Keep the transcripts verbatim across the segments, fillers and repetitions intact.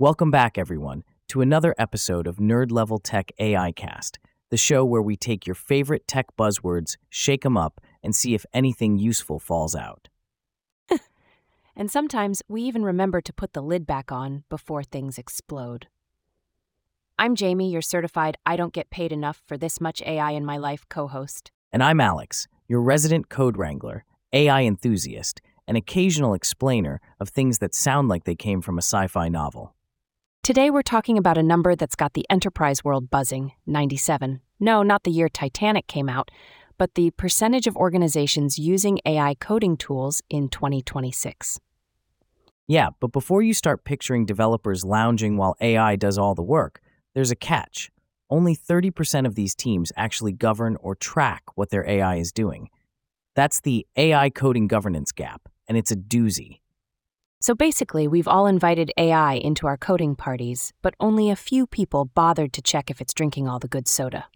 Welcome back, everyone, to another episode of Nerd Level Tech A I Cast, the show where we take your favorite tech buzzwords, shake them up, and see if anything useful falls out. And sometimes we even remember to put the lid back on before things explode. I'm Jamie, your certified I don't get paid enough for this much A I in my life co-host. And I'm Alex, your resident code wrangler, A I enthusiast, and occasional explainer of things that sound like they came from a sci-fi novel. Today we're talking about a number that's got the enterprise world buzzing, ninety-seven. No, not the year Titanic came out, but the percentage of organizations using A I coding tools in twenty twenty-six. Yeah, but before you start picturing developers lounging while A I does all the work, there's a catch. Only thirty percent of these teams actually govern or track what their A I is doing. That's the A I coding governance gap, and it's a doozy. So basically, we've all invited A I into our coding parties, but only a few people bothered to check if it's drinking all the good soda.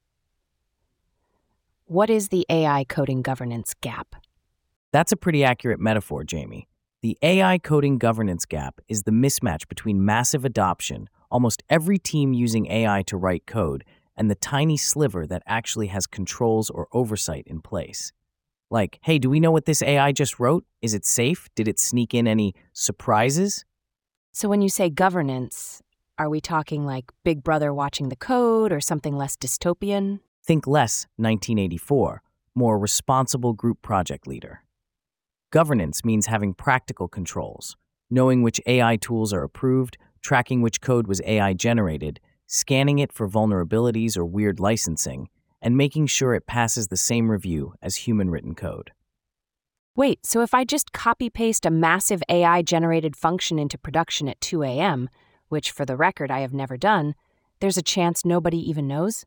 What is the A I coding governance gap? That's a pretty accurate metaphor, Jamie. The A I coding governance gap is the mismatch between massive adoption, almost every team using A I to write code, and the tiny sliver that actually has controls or oversight in place. Like, hey, do we know what this A I just wrote? Is it safe? Did it sneak in any surprises? So when you say governance, are we talking like Big Brother watching the code or something less dystopian? Think less nineteen eighty-four, more responsible group project leader. Governance means having practical controls, knowing which A I tools are approved, tracking which code was A I generated, scanning it for vulnerabilities or weird licensing, and making sure it passes the same review as human-written code. Wait, so if I just copy-paste a massive A I-generated function into production at two a.m., which for the record I have never done, there's a chance nobody even knows?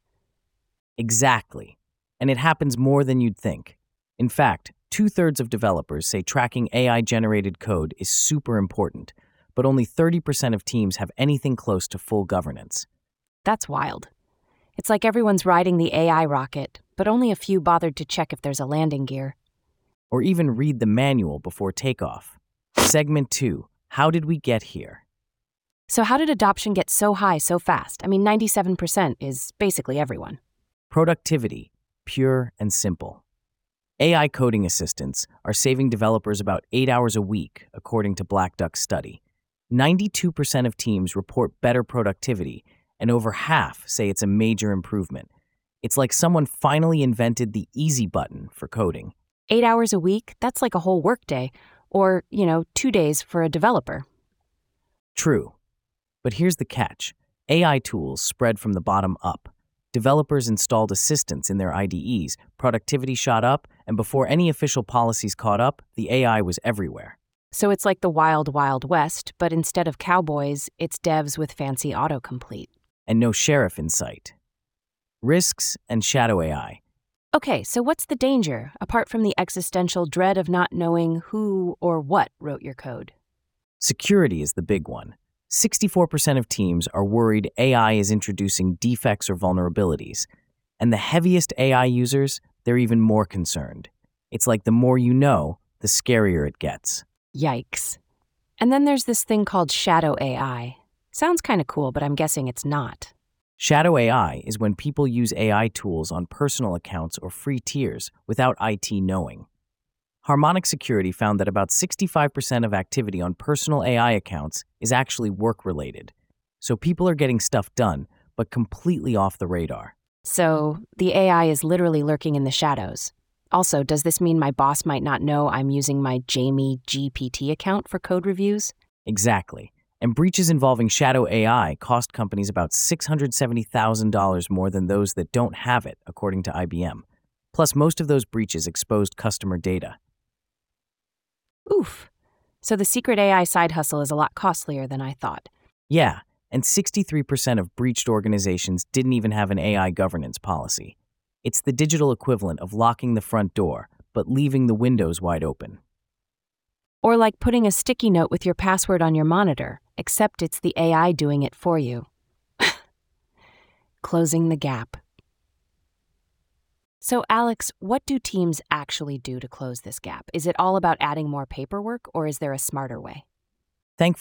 Exactly. And it happens more than you'd think. In fact, two-thirds of developers say tracking A I-generated code is super important, but only thirty percent of teams have anything close to full governance. That's wild. It's like everyone's riding the A I rocket, but only a few bothered to check if there's a landing gear. Or even read the manual before takeoff. Segment two, how did we get here? So how did adoption get so high so fast? I mean, ninety-seven percent is basically everyone. Productivity, pure and simple. A I coding assistants are saving developers about eight hours a week, according to Black Duck's study. ninety-two percent of teams report better productivity, and over half say it's a major improvement. It's like someone finally invented the easy button for coding. Eight hours a week? That's like a whole workday, or, you know, two days for a developer. True. But here's the catch. A I tools spread from the bottom up. Developers installed assistants in their I D Es, productivity shot up, and before any official policies caught up, the A I was everywhere. So it's like the wild, wild west, but instead of cowboys, it's devs with fancy autocomplete. And no sheriff in sight. Risks and shadow A I. Okay, so what's the danger, apart from the existential dread of not knowing who or what wrote your code? Security is the big one. sixty-four percent of teams are worried A I is introducing defects or vulnerabilities. And the heaviest A I users, they're even more concerned. It's like the more you know, the scarier it gets. Yikes. And then there's this thing called shadow A I. Sounds kind of cool, but I'm guessing it's not. Shadow A I is when people use A I tools on personal accounts or free tiers without I T knowing. Harmonic Security found that about sixty-five percent of activity on personal A I accounts is actually work-related. So people are getting stuff done, but completely off the radar. So the A I is literally lurking in the shadows. Also, does this mean my boss might not know I'm using my Jamie G P T account for code reviews? Exactly. And breaches involving shadow A I cost companies about six hundred seventy thousand dollars more than those that don't have it, according to I B M. Plus, most of those breaches exposed customer data. Oof. So the secret A I side hustle is a lot costlier than I thought. Yeah, and sixty-three percent of breached organizations didn't even have an A I governance policy. It's the digital equivalent of locking the front door, but leaving the windows wide open. Or like putting a sticky note with your password on your monitor, except it's the A I doing it for you. Closing the gap. So, Alex, what do teams actually do to close this gap? Is it all about adding more paperwork, or is there a smarter way? Thankfully,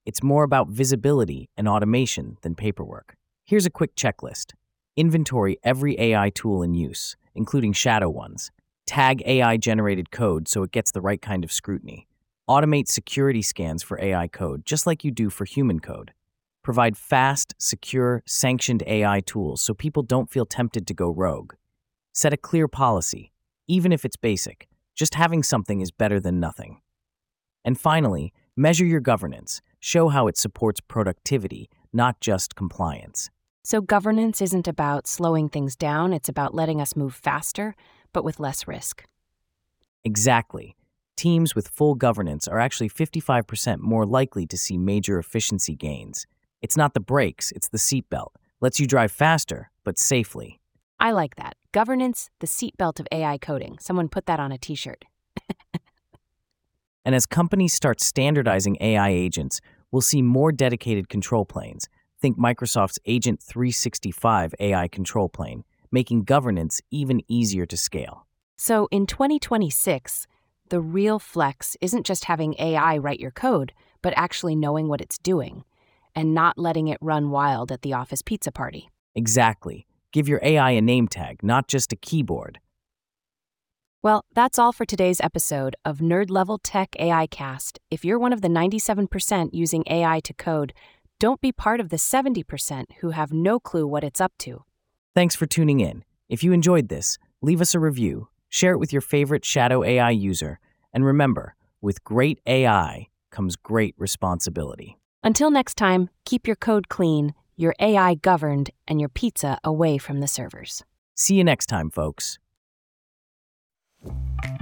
It's more about visibility and automation than paperwork. Here's a quick checklist. Inventory every A I tool in use, including shadow ones. Tag A I-generated code so it gets the right kind of scrutiny. Automate security scans for A I code, just like you do for human code. Provide fast, secure, sanctioned A I tools so people don't feel tempted to go rogue. Set a clear policy, even if it's basic. Just having something is better than nothing. And finally, measure your governance. Show how it supports productivity, not just compliance. So governance isn't about slowing things down, it's about letting us move faster, but with less risk. Exactly. Teams with full governance are actually fifty-five percent more likely to see major efficiency gains. It's not the brakes, it's the seatbelt. Lets you drive faster, but safely. I like that. Governance, the seatbelt of A I coding. Someone put that on a t-shirt. And as companies start standardizing A I agents, we'll see more dedicated control planes. Think Microsoft's Agent three sixty-five A I control plane, making governance even easier to scale. So in twenty twenty-six, the real flex isn't just having A I write your code, but actually knowing what it's doing and not letting it run wild at the office pizza party. Exactly. Give your A I a name tag, not just a keyboard. Well, that's all for today's episode of Nerd Level Tech A I Cast. If you're one of the ninety-seven percent using A I to code, don't be part of the seventy percent who have no clue what it's up to. Thanks for tuning in. If you enjoyed this, leave us a review, share it with your favorite Shadow A I user, and remember, with great A I comes great responsibility. Until next time, keep your code clean, your A I governed, and your pizza away from the servers. See you next time, folks.